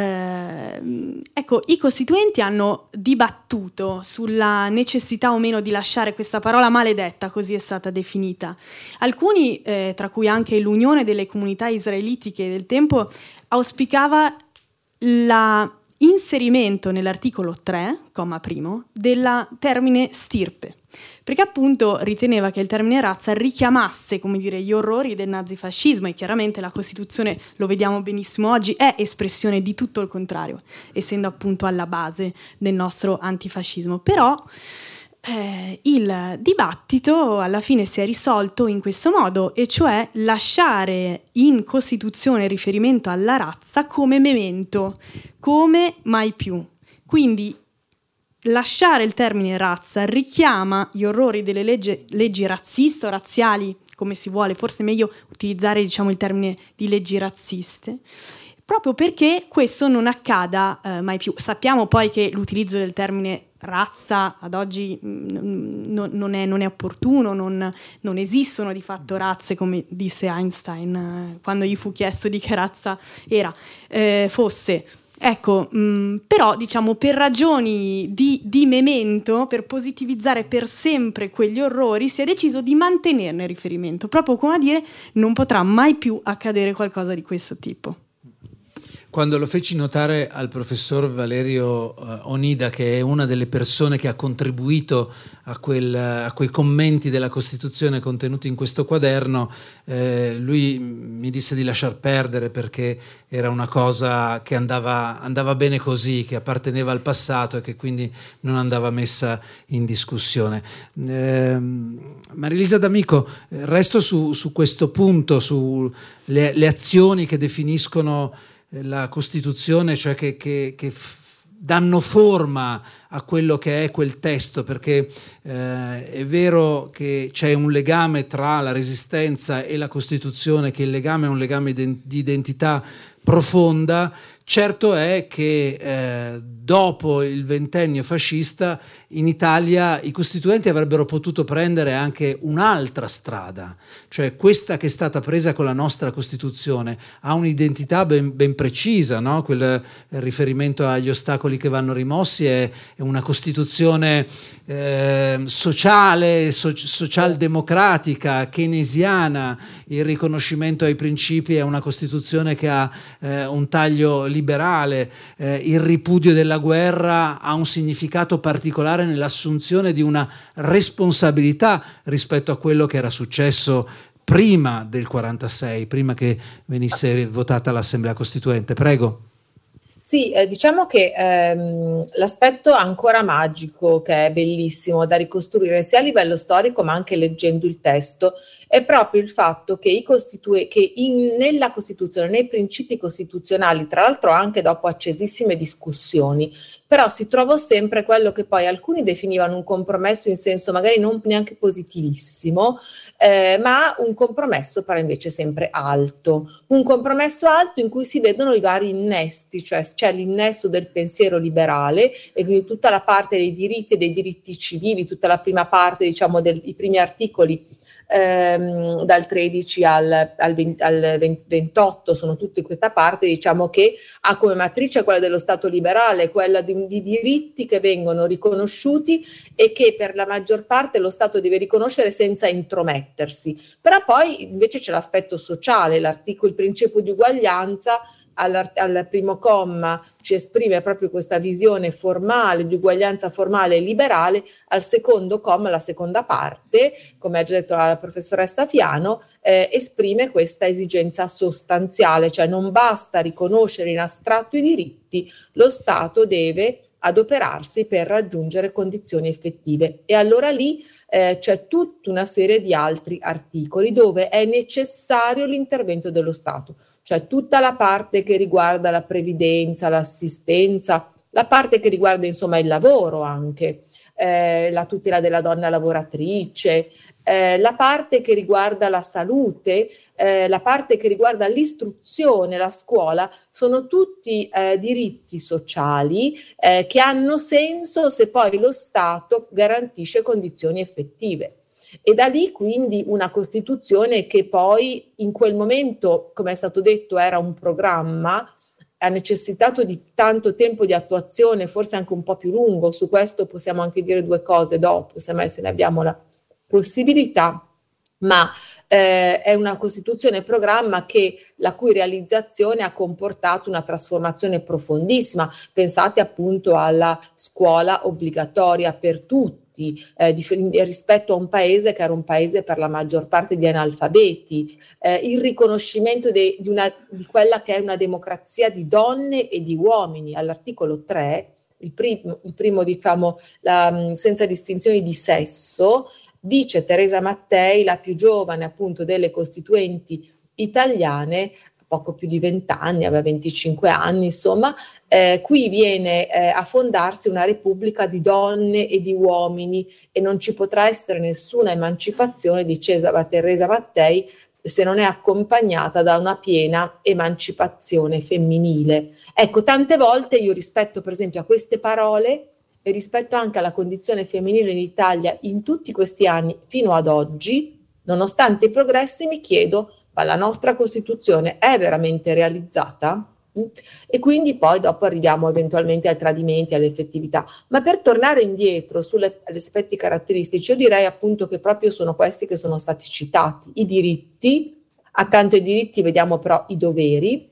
ecco, i costituenti hanno dibattuto sulla necessità o meno di lasciare questa parola maledetta, così è stata definita. Alcuni, tra cui anche l'Unione delle Comunità Israelitiche del tempo, auspicava l'inserimento nell'articolo 3, comma primo, del termine stirpe, perché appunto riteneva che il termine razza richiamasse, come dire, gli orrori del nazifascismo, e chiaramente la Costituzione, lo vediamo benissimo oggi, è espressione di tutto il contrario, essendo appunto alla base del nostro antifascismo. Però il dibattito alla fine si è risolto in questo modo, e cioè lasciare in Costituzione riferimento alla razza come memento, come mai più. Quindi lasciare il termine razza richiama gli orrori delle leggi razziste o razziali, come si vuole, forse è meglio utilizzare, diciamo, il termine di leggi razziste, proprio perché questo non accada mai più. Sappiamo poi che l'utilizzo del termine razza ad oggi non è opportuno, non esistono di fatto razze, come disse Einstein quando gli fu chiesto di che razza fosse. Ecco, però diciamo, per ragioni di memento, per positivizzare per sempre quegli orrori, si è deciso di mantenerne riferimento, proprio come a dire: non potrà mai più accadere qualcosa di questo tipo. Quando lo feci notare al professor Valerio Onida, che è una delle persone che ha contribuito a quei commenti della Costituzione contenuti in questo quaderno, lui mi disse di lasciar perdere, perché era una cosa che andava bene così, che apparteneva al passato e che quindi non andava messa in discussione. Marilisa D'Amico, resto su questo punto, sulle azioni che definiscono la Costituzione, cioè che danno forma a quello che è quel testo, perché è vero che c'è un legame tra la Resistenza e la Costituzione, che il legame è un legame di identità profonda. Certo è che dopo il ventennio fascista in Italia i costituenti avrebbero potuto prendere anche un'altra strada, cioè questa che è stata presa con la nostra Costituzione ha un'identità ben precisa, no? Quel riferimento agli ostacoli che vanno rimossi è una Costituzione sociale, socialdemocratica, keynesiana. Il riconoscimento ai principi è una Costituzione che ha un taglio liberale. Il ripudio della guerra ha un significato particolare nell'assunzione di una responsabilità rispetto a quello che era successo prima del 46, prima che venisse votata l'Assemblea Costituente. Prego. Sì, diciamo che l'aspetto ancora magico, che è bellissimo da ricostruire sia a livello storico ma anche leggendo il testo, è proprio il fatto che nella Costituzione, nei principi costituzionali, tra l'altro anche dopo accesissime discussioni, però si trovò sempre quello che poi alcuni definivano un compromesso in senso magari non neanche positivissimo, ma un compromesso però invece sempre alto. Un compromesso alto in cui si vedono i vari innesti, cioè c'è l'innesto del pensiero liberale e quindi tutta la parte dei diritti e dei diritti civili, tutta la prima parte, diciamo, dei primi articoli dal 13 al 28 sono tutti in questa parte, diciamo, che ha come matrice quella dello Stato liberale, quella di diritti che vengono riconosciuti e che per la maggior parte lo Stato deve riconoscere senza intromettersi. Però poi invece c'è l'aspetto sociale, il principio di uguaglianza al primo comma ci esprime proprio questa visione formale, di uguaglianza formale e liberale, al secondo comma, la seconda parte, come ha già detto la professoressa Fiano, esprime questa esigenza sostanziale, cioè non basta riconoscere in astratto i diritti, lo Stato deve adoperarsi per raggiungere condizioni effettive. E allora lì c'è tutta una serie di altri articoli dove è necessario l'intervento dello Stato. Cioè tutta la parte che riguarda la previdenza, l'assistenza, la parte che riguarda insomma il lavoro anche, la tutela della donna lavoratrice, la parte che riguarda la salute, la parte che riguarda l'istruzione, la scuola, sono tutti diritti sociali che hanno senso se poi lo Stato garantisce condizioni effettive. E da lì quindi una Costituzione che poi in quel momento, come è stato detto, era un programma, ha necessitato di tanto tempo di attuazione, forse anche un po' più lungo. Su questo possiamo anche dire due cose dopo, se mai se ne abbiamo la possibilità, ma è una Costituzione programma la cui realizzazione ha comportato una trasformazione profondissima. Pensate appunto alla scuola obbligatoria per tutti, rispetto a un paese che era un paese per la maggior parte di analfabeti, il riconoscimento di quella che è una democrazia di donne e di uomini. All'articolo 3, il primo diciamo, senza distinzioni di sesso, dice Teresa Mattei, la più giovane appunto delle costituenti italiane, poco più di 20 anni, aveva 25 anni, insomma, qui viene a fondarsi una repubblica di donne e di uomini e non ci potrà essere nessuna emancipazione, diceva Teresa Mattei, se non è accompagnata da una piena emancipazione femminile. Ecco, tante volte io rispetto per esempio a queste parole e rispetto anche alla condizione femminile in Italia in tutti questi anni fino ad oggi, nonostante i progressi, mi chiedo: ma la nostra Costituzione è veramente realizzata? E quindi poi dopo arriviamo eventualmente ai tradimenti, all'effettività. Ma per tornare indietro sugli aspetti caratteristici, io direi appunto che proprio sono questi che sono stati citati: i diritti, accanto ai diritti vediamo però i doveri,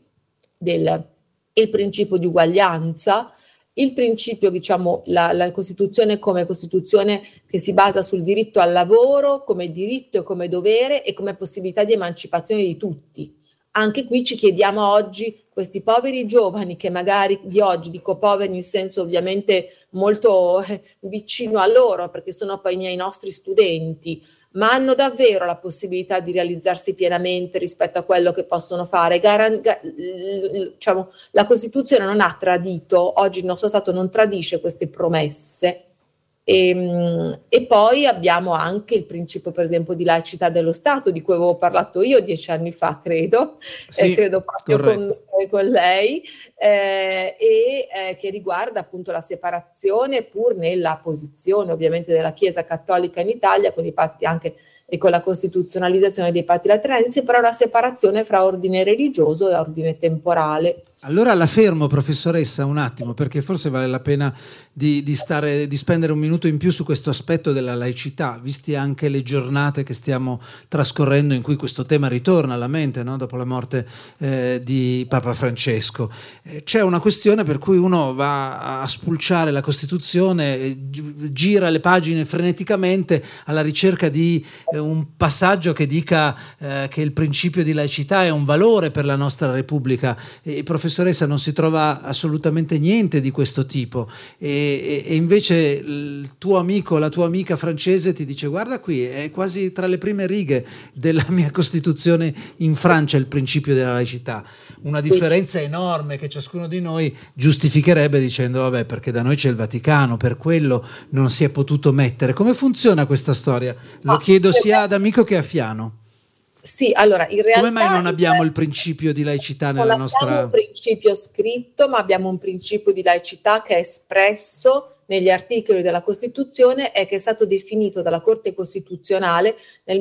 il principio di uguaglianza, il principio, diciamo, la Costituzione come Costituzione che si basa sul diritto al lavoro come diritto e come dovere e come possibilità di emancipazione di tutti. Anche qui ci chiediamo oggi, questi poveri giovani che magari di oggi, dico poveri in senso ovviamente molto vicino a loro, perché sono poi i miei nostri studenti, ma hanno davvero la possibilità di realizzarsi pienamente rispetto a quello che possono fare. Diciamo, la Costituzione non ha tradito, oggi il nostro Stato non tradisce queste promesse. E poi abbiamo anche il principio, per esempio, di laicità dello Stato, di cui avevo parlato io 10 anni fa, credo, sì, credo proprio con lei, che riguarda appunto la separazione, pur nella posizione ovviamente della Chiesa Cattolica in Italia, con i patti anche e con la costituzionalizzazione dei patti lateranensi, però una separazione fra ordine religioso e ordine temporale. Allora la fermo, professoressa, un attimo, perché forse vale la pena di spendere un minuto in più su questo aspetto della laicità, visti anche le giornate che stiamo trascorrendo in cui questo tema ritorna alla mente, no? Dopo la morte di Papa Francesco. C'è una questione per cui uno va a spulciare la Costituzione, gira le pagine freneticamente alla ricerca di un passaggio che dica che il principio di laicità è un valore per la nostra Repubblica. Professore professoressa non si trova assolutamente niente di questo tipo e invece il tuo amico, la tua amica francese ti dice guarda qui, è quasi tra le prime righe della mia Costituzione in Francia il principio della laicità. Una differenza enorme che ciascuno di noi giustificherebbe dicendo vabbè, perché da noi c'è il Vaticano, per quello non si è potuto mettere. Come funziona questa storia? Lo chiedo sia ad Amico che a Fiano. Sì, allora in realtà... Come mai non abbiamo il principio di laicità nella nostra... Non abbiamo un principio scritto, ma abbiamo un principio di laicità che è espresso negli articoli della Costituzione e che è stato definito dalla Corte Costituzionale nel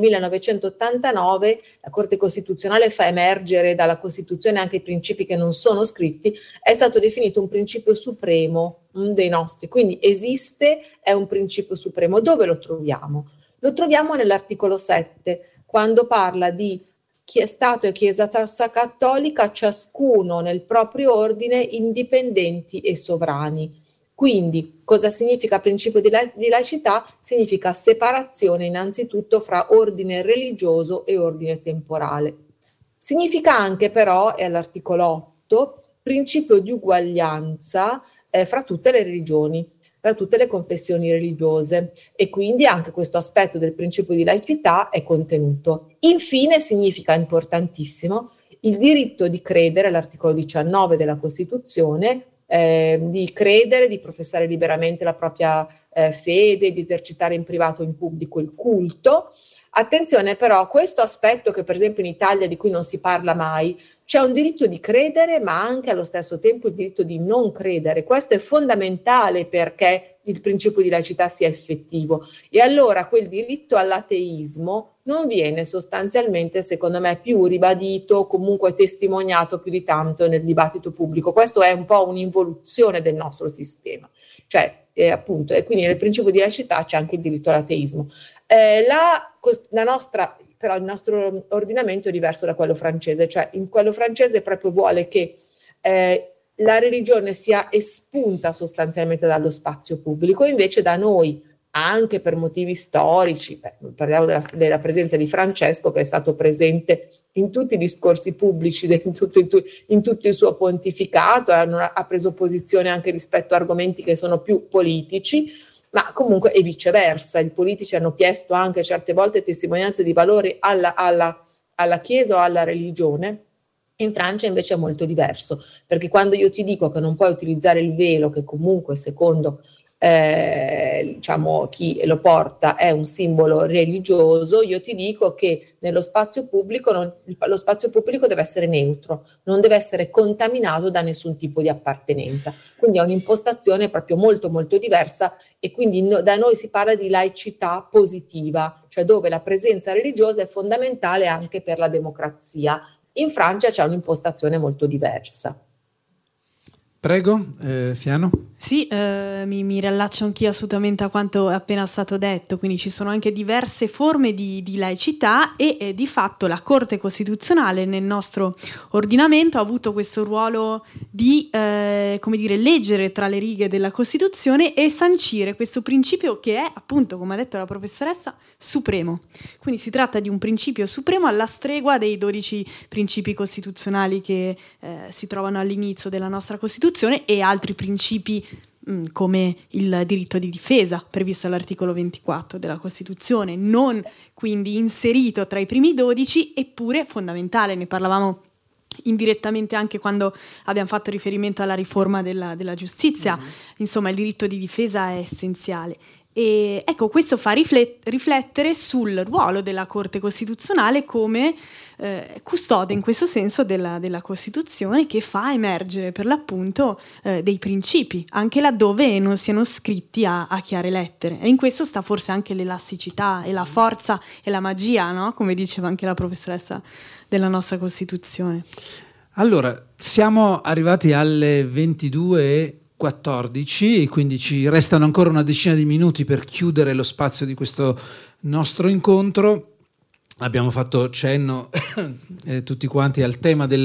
1989. La Corte Costituzionale fa emergere dalla Costituzione anche i principi che non sono scritti. È stato definito un principio supremo dei nostri, quindi esiste, è un principio supremo. Dove lo troviamo? Lo troviamo nell'articolo 7, quando parla di Stato e Chiesa Cattolica, ciascuno nel proprio ordine, indipendenti e sovrani. Quindi, cosa significa principio di laicità? Significa separazione innanzitutto fra ordine religioso e ordine temporale. Significa anche però, è all'articolo 8, principio di uguaglianza fra tutte le religioni, tra tutte le confessioni religiose, e quindi anche questo aspetto del principio di laicità è contenuto. Infine significa, importantissimo, il diritto di credere, l'articolo 19 della Costituzione, di credere, di professare liberamente la propria fede, di esercitare in privato o in pubblico il culto. Attenzione però, questo aspetto che per esempio in Italia di cui non si parla mai, c'è un diritto di credere ma anche allo stesso tempo il diritto di non credere. Questo è fondamentale perché il principio di laicità sia effettivo, e allora quel diritto all'ateismo non viene sostanzialmente, secondo me, più ribadito, comunque testimoniato più di tanto nel dibattito pubblico. Questo è un po' un'involuzione del nostro sistema, cioè appunto, e quindi nel principio di laicità c'è anche il diritto all'ateismo. La nostra, però il nostro ordinamento è diverso da quello francese, cioè in quello francese proprio vuole che la religione sia espunta sostanzialmente dallo spazio pubblico, invece da noi, anche per motivi storici, parliamo della presenza di Francesco, che è stato presente in tutti i discorsi pubblici, in tutto il suo pontificato, ha preso posizione anche rispetto a argomenti che sono più politici, ma comunque e viceversa, i politici hanno chiesto anche certe volte testimonianze di valore alla Chiesa o alla religione. In Francia invece è molto diverso, perché quando io ti dico che non puoi utilizzare il velo, che comunque secondo diciamo chi lo porta è un simbolo religioso, io ti dico che nello spazio pubblico lo spazio pubblico deve essere neutro, non deve essere contaminato da nessun tipo di appartenenza. Quindi è un'impostazione proprio molto molto diversa, e quindi da noi si parla di laicità positiva, cioè dove la presenza religiosa è fondamentale anche per la democrazia. In Francia c'è un'impostazione molto diversa. Prego, Fiano. Sì, mi riallaccio anch'io assolutamente a quanto è appena stato detto, quindi ci sono anche diverse forme di laicità e di fatto la Corte Costituzionale nel nostro ordinamento ha avuto questo ruolo di come dire, leggere tra le righe della Costituzione e sancire questo principio che è appunto, come ha detto la professoressa, supremo. Quindi si tratta di un principio supremo alla stregua dei 12 principi costituzionali che si trovano all'inizio della nostra Costituzione e altri principi come il diritto di difesa previsto all'articolo 24 della Costituzione, non quindi inserito tra i primi 12, eppure fondamentale. Ne parlavamo indirettamente anche quando abbiamo fatto riferimento alla riforma della giustizia. Insomma, il diritto di difesa è essenziale. E ecco, questo fa riflettere sul ruolo della Corte Costituzionale come custode in questo senso della Costituzione, che fa emergere per l'appunto dei principi, anche laddove non siano scritti a chiare lettere. E in questo sta forse anche l'elasticità e la forza e la magia, no? Come diceva anche la professoressa della nostra Costituzione. Allora, siamo arrivati alle 22:14, quindi ci restano ancora una decina di minuti per chiudere lo spazio di questo nostro incontro. Abbiamo fatto cenno tutti quanti al tema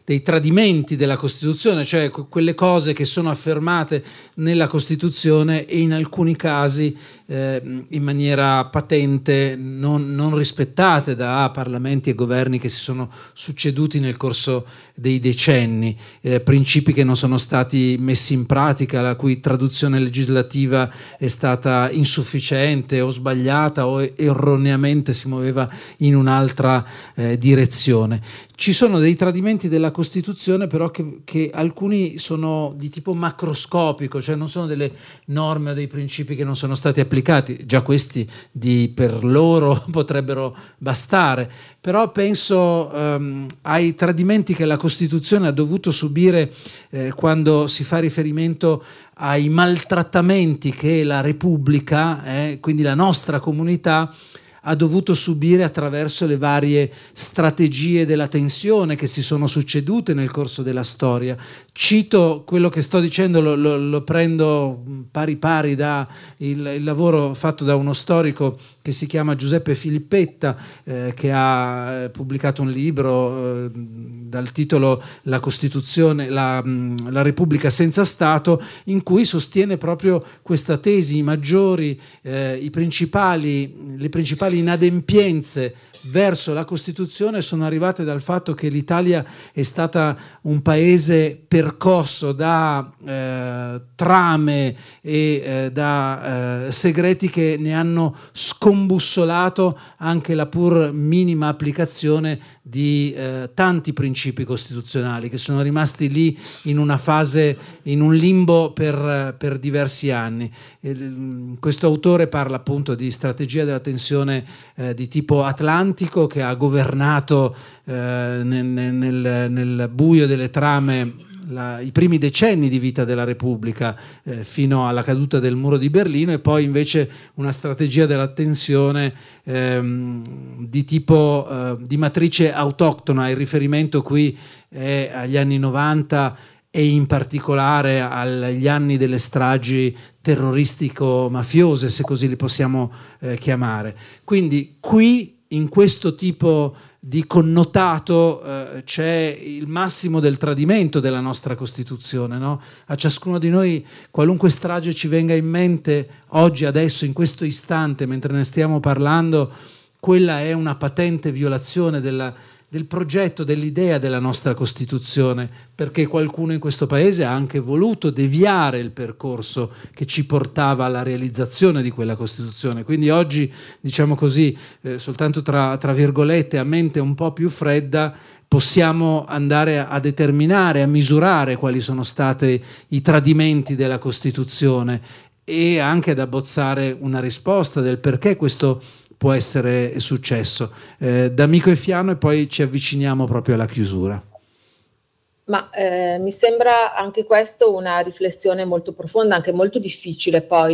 dei tradimenti della Costituzione, cioè quelle cose che sono affermate nella Costituzione e in alcuni casi in maniera patente non rispettate da parlamenti e governi che si sono succeduti nel corso dei decenni, principi che non sono stati messi in pratica, la cui traduzione legislativa è stata insufficiente o sbagliata o erroneamente si muoveva in un'altra direzione. Ci sono dei tradimenti della Costituzione però che alcuni sono di tipo macroscopico, cioè non sono delle norme o dei principi che non sono stati applicati, già questi per loro potrebbero bastare, però penso ai tradimenti che la Costituzione ha dovuto subire quando si fa riferimento ai maltrattamenti che la Repubblica, quindi la nostra comunità, ha dovuto subire attraverso le varie strategie della tensione che si sono succedute nel corso della storia. Cito quello che sto dicendo, lo prendo pari pari da il lavoro fatto da uno storico che si chiama Giuseppe Filippetta, che ha pubblicato un libro dal titolo La Costituzione, la Repubblica senza Stato, in cui sostiene proprio questa tesi: i maggiori, le principali inadempienze verso la Costituzione sono arrivate dal fatto che l'Italia è stata un paese percosso da trame e da segreti che ne hanno scombussolato anche la pur minima applicazione di tanti principi costituzionali che sono rimasti lì in una fase, in un limbo per diversi anni. Questo autore parla appunto di strategia della tensione di tipo atlantico che ha governato nel buio delle trame i primi decenni di vita della Repubblica fino alla caduta del muro di Berlino, e poi invece una strategia della tensione di tipo di matrice autoctona. Il riferimento qui è agli anni 90 e in particolare agli anni delle stragi terroristico-mafiose, se così li possiamo chiamare. Quindi qui, in questo tipo di connotato, c'è il massimo del tradimento della nostra Costituzione, no? A ciascuno di noi, qualunque strage ci venga in mente oggi, adesso, in questo istante, mentre ne stiamo parlando, quella è una patente violazione del progetto, dell'idea della nostra Costituzione, perché qualcuno in questo paese ha anche voluto deviare il percorso che ci portava alla realizzazione di quella Costituzione. Quindi oggi, diciamo così, soltanto tra virgolette, a mente un po' più fredda, possiamo andare a determinare, a misurare quali sono stati i tradimenti della Costituzione e anche ad abbozzare una risposta del perché questo può essere successo. D'Amico e Fiano, e poi ci avviciniamo proprio alla chiusura. Ma mi sembra anche questo una riflessione molto profonda, anche molto difficile poi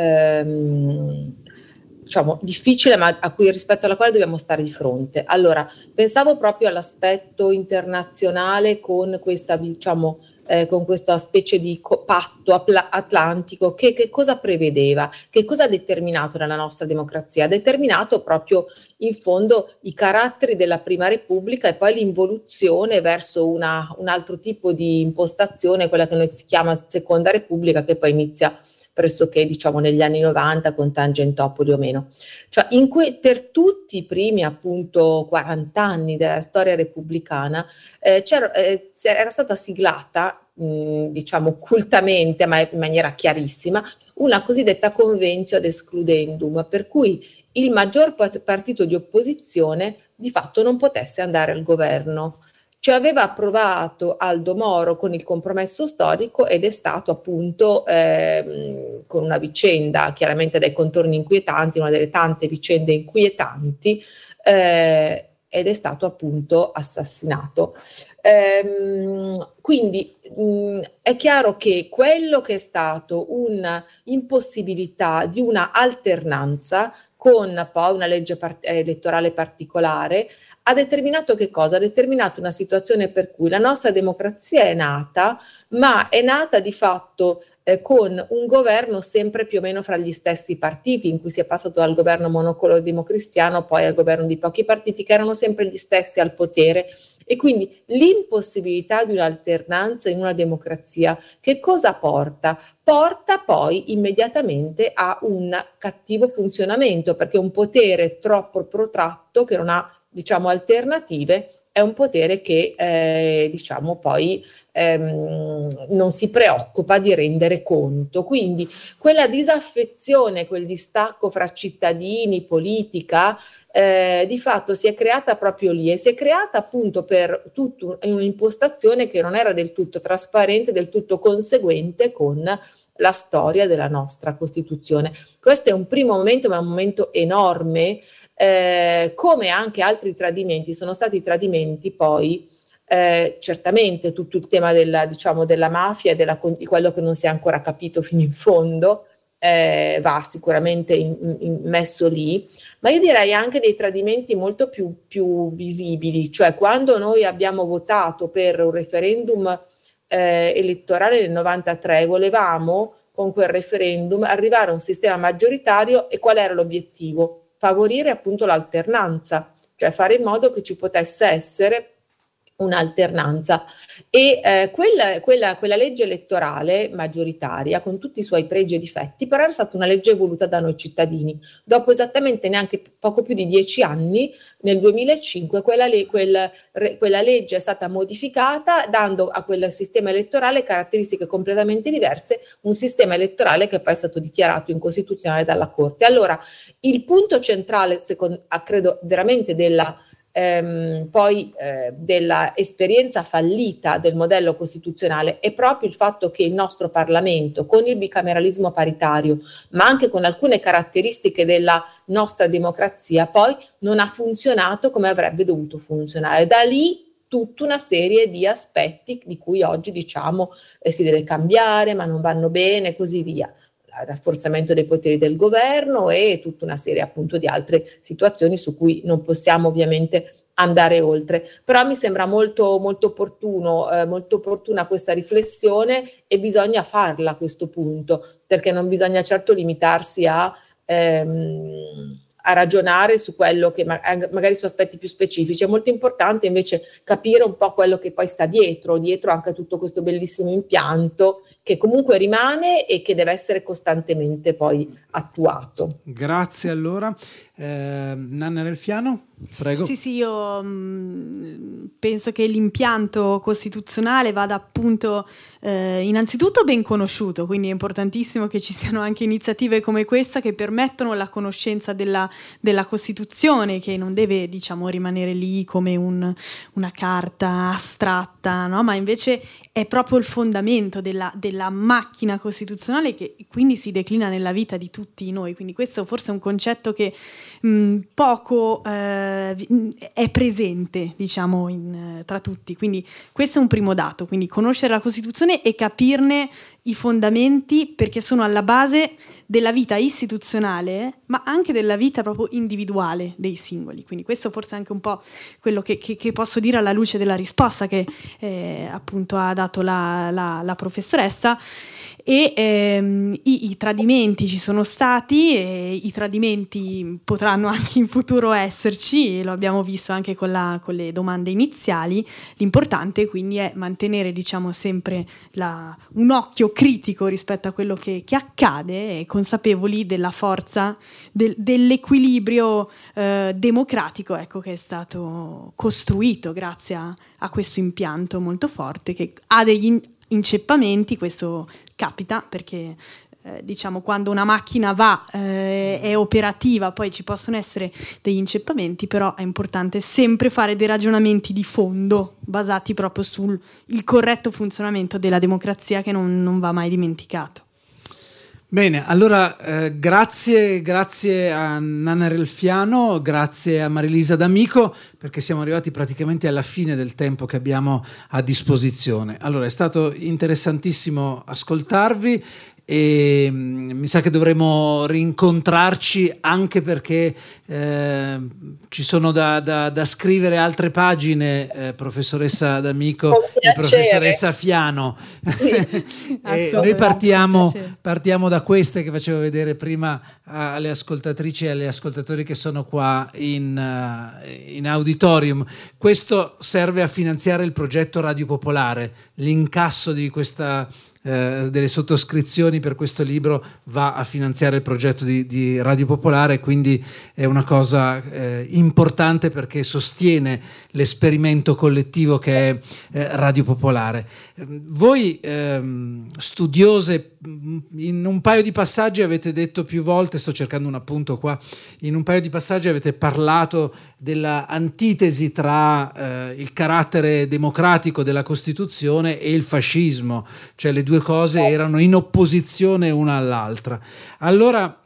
diciamo difficile, ma rispetto alla quale dobbiamo stare di fronte. Allora, pensavo proprio all'aspetto internazionale con questa, diciamo, con questa specie di patto atlantico che cosa prevedeva, che cosa ha determinato nella nostra democrazia? Ha determinato proprio in fondo i caratteri della Prima Repubblica e poi l'involuzione verso un altro tipo di impostazione, quella che noi si chiama Seconda Repubblica, che poi inizia pressoché, diciamo, negli anni 90 con Tangentopoli o meno. Cioè per tutti i primi appunto 40 anni della storia repubblicana era stata siglata, diciamo occultamente ma in maniera chiarissima, una cosiddetta conventio ad excludendum, per cui il maggior partito di opposizione di fatto non potesse andare al governo. Cioè aveva approvato Aldo Moro con il compromesso storico ed è stato appunto con una vicenda chiaramente dai contorni inquietanti, una delle tante vicende inquietanti, ed è stato appunto assassinato. Quindi è chiaro che quello che è stato un'impossibilità di una alternanza con poi una legge elettorale particolare ha determinato che cosa? Ha determinato una situazione per cui la nostra democrazia è nata, ma è nata di fatto con un governo sempre più o meno fra gli stessi partiti, in cui si è passato dal governo monocolore democristiano poi al governo di pochi partiti che erano sempre gli stessi al potere E quindi l'impossibilità di un'alternanza in una democrazia che cosa porta? Porta poi immediatamente a un cattivo funzionamento, perché un potere troppo protratto che non ha, diciamo, alternative è un potere che diciamo poi non si preoccupa di rendere conto. Quindi quella disaffezione, quel distacco fra cittadini, politica, di fatto si è creata proprio lì, e si è creata appunto per tutta un'impostazione che non era del tutto trasparente, del tutto conseguente con la storia della nostra Costituzione. Questo è un primo momento, ma è un momento enorme, come anche altri tradimenti. Sono stati tradimenti poi certamente tutto il tema della, diciamo, della mafia e di quello che non si è ancora capito fino in fondo, va sicuramente messo lì, ma io direi anche dei tradimenti molto più visibili, cioè quando noi abbiamo votato per un referendum elettorale nel 93, volevamo con quel referendum arrivare a un sistema maggioritario, e qual era l'obiettivo? Favorire appunto l'alternanza, cioè fare in modo che ci potesse essere un'alternanza, e quella legge elettorale maggioritaria, con tutti i suoi pregi e difetti, però era stata una legge voluta da noi cittadini. Dopo esattamente neanche poco più di 10 anni, nel 2005, quella legge è stata modificata, dando a quel sistema elettorale caratteristiche completamente diverse, un sistema elettorale che poi è stato dichiarato incostituzionale dalla Corte. Allora, il punto centrale, credo veramente della della esperienza fallita del modello costituzionale è proprio il fatto che il nostro Parlamento, con il bicameralismo paritario, ma anche con alcune caratteristiche della nostra democrazia, poi non ha funzionato come avrebbe dovuto funzionare. Da lì tutta una serie di aspetti di cui oggi diciamo si deve cambiare, ma non vanno bene e così via. Il rafforzamento dei poteri del governo e tutta una serie appunto di altre situazioni su cui non possiamo ovviamente andare oltre. Però mi sembra molto opportuna questa riflessione, e bisogna farla a questo punto, perché non bisogna certo limitarsi a ragionare su quello che magari su aspetti più specifici. È molto importante invece capire un po' quello che poi sta dietro anche a tutto questo bellissimo impianto che comunque rimane e che deve essere costantemente poi attuato. Grazie allora. Nanna Relfiano, prego. Sì, io penso che l'impianto costituzionale vada appunto innanzitutto ben conosciuto, quindi è importantissimo che ci siano anche iniziative come questa che permettono la conoscenza della Costituzione, che non deve, diciamo, rimanere lì come una carta astratta, no? Ma invece è proprio il fondamento della macchina costituzionale, che quindi si declina nella vita di tutti noi. Quindi questo forse è un concetto che poco è presente, diciamo, tra tutti. Quindi questo è un primo dato, quindi conoscere la Costituzione e capirne i fondamenti, perché sono alla base della vita istituzionale, ma anche della vita proprio individuale dei singoli. Quindi questo forse è anche un po' quello che posso dire alla luce della risposta che appunto ha dato la professoressa. E i tradimenti ci sono stati, e i tradimenti potranno anche in futuro esserci, lo abbiamo visto anche con le domande iniziali. L'importante quindi è mantenere, diciamo, sempre un occhio critico rispetto a quello che accade, e consapevoli della forza dell'equilibrio democratico, ecco, che è stato costruito grazie a questo impianto molto forte, che ha degli inceppamenti. Questo capita perché diciamo, quando una macchina è operativa, poi ci possono essere degli inceppamenti, però è importante sempre fare dei ragionamenti di fondo basati proprio sul corretto funzionamento della democrazia, che non va mai dimenticato. Bene, allora grazie a Nanna Relfiano, grazie a Marilisa D'Amico, perché siamo arrivati praticamente alla fine del tempo che abbiamo a disposizione. Allora, è stato interessantissimo ascoltarvi, e mi sa che dovremo rincontrarci, anche perché ci sono da scrivere altre pagine, professoressa D'Amico e professoressa Fiano. E noi partiamo da queste che facevo vedere prima alle ascoltatrici e agli ascoltatori che sono qua in auditorium. Questo serve a finanziare il progetto Radio Popolare. L'incasso di questa delle sottoscrizioni per questo libro va a finanziare il progetto di Radio Popolare, quindi è una cosa importante, perché sostiene l'esperimento collettivo che è Radio Popolare. Voi studiose, in un paio di passaggi avete detto più volte, sto cercando un appunto qua, in un paio di passaggi avete parlato della antitesi tra il carattere democratico della Costituzione e il fascismo, cioè le due cose erano in opposizione una all'altra. Allora,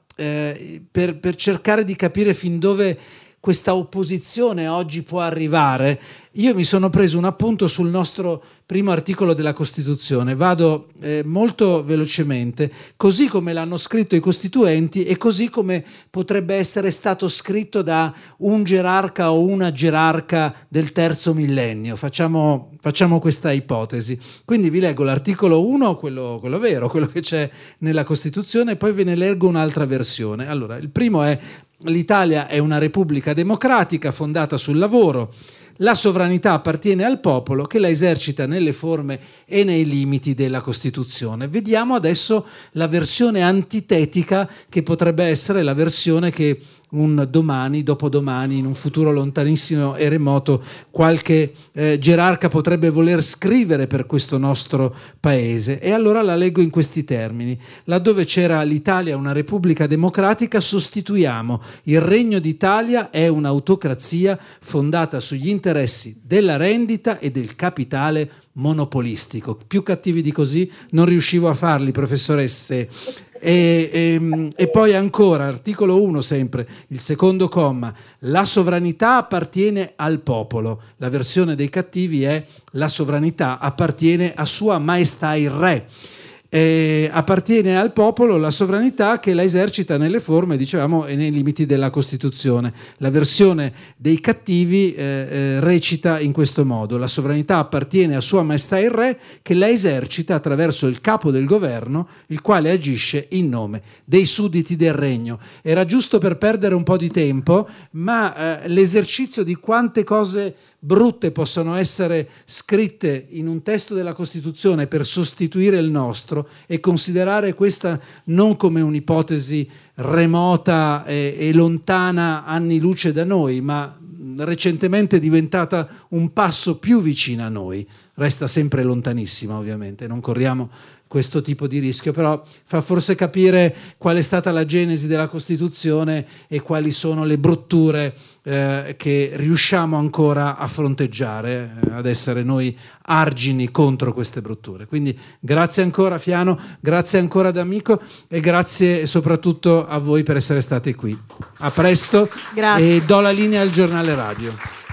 per cercare di capire fin dove questa opposizione oggi può arrivare, io mi sono preso un appunto sul nostro primo articolo della Costituzione. Vado molto velocemente, così come l'hanno scritto i costituenti e così come potrebbe essere stato scritto da un gerarca o una gerarca del terzo millennio. Facciamo questa ipotesi. Quindi vi leggo l'articolo 1, quello vero, quello che c'è nella Costituzione, e poi ve ne leggo un'altra versione. Allora, il primo è: l'Italia è una repubblica democratica fondata sul lavoro. La sovranità appartiene al popolo, che la esercita nelle forme e nei limiti della Costituzione. Vediamo adesso la versione antitetica, che potrebbe essere la versione che un domani, dopodomani, in un futuro lontanissimo e remoto, qualche gerarca potrebbe voler scrivere per questo nostro paese. E allora la leggo in questi termini: laddove c'era l'Italia una repubblica democratica, sostituiamo il Regno d'Italia è un'autocrazia fondata sugli interessi della rendita e del capitale monopolistico. Più cattivi di così non riuscivo a farli, professoresse. E poi ancora, articolo 1 sempre, il secondo comma: la sovranità appartiene al popolo. La versione dei cattivi è: la sovranità appartiene a Sua Maestà il Re. Appartiene al popolo la sovranità, che la esercita nelle forme, dicevamo, e nei limiti della Costituzione. La versione dei cattivi recita in questo modo: la sovranità appartiene a Sua Maestà il Re, che la esercita attraverso il capo del governo, il quale agisce in nome dei sudditi del regno. Era giusto per perdere un po' di tempo, ma l'esercizio di quante cose brutte possono essere scritte in un testo della Costituzione per sostituire il nostro, e considerare questa non come un'ipotesi remota e lontana anni luce da noi, ma recentemente diventata un passo più vicino a noi. Resta sempre lontanissima, ovviamente, non corriamo questo tipo di rischio, però fa forse capire qual è stata la genesi della Costituzione e quali sono le brutture che riusciamo ancora a fronteggiare, ad essere noi argini contro queste brutture. Quindi grazie ancora Fiano, grazie ancora D'Amico, e grazie soprattutto a voi per essere state qui. A presto. Grazie. E do la linea al giornale radio.